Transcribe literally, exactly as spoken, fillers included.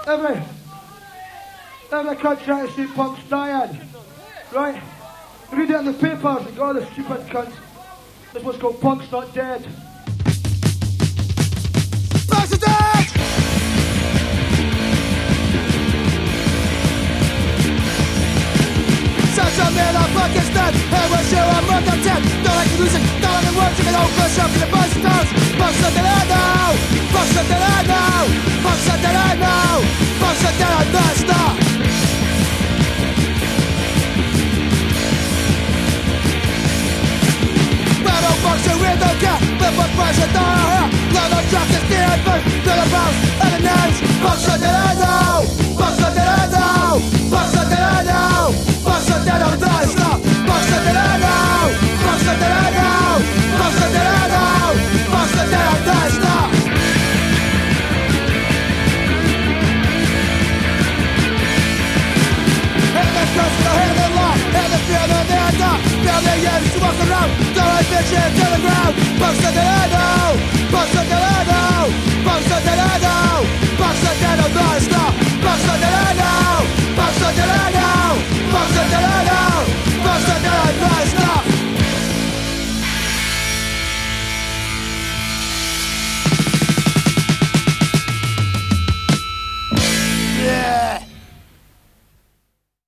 Every, every cunt trying to see punks dying. Right? Read it in the papers and go, oh, the stupid cunts. This one's called Punk's Not Dead. Punk's Not Dead! Such a motherfucking stud. Hey, we're sure I'm not dead. Don't like the music, don't like the words. You can all push up in the bus stones. Punk's Not Dead now! Punk's Not Dead now!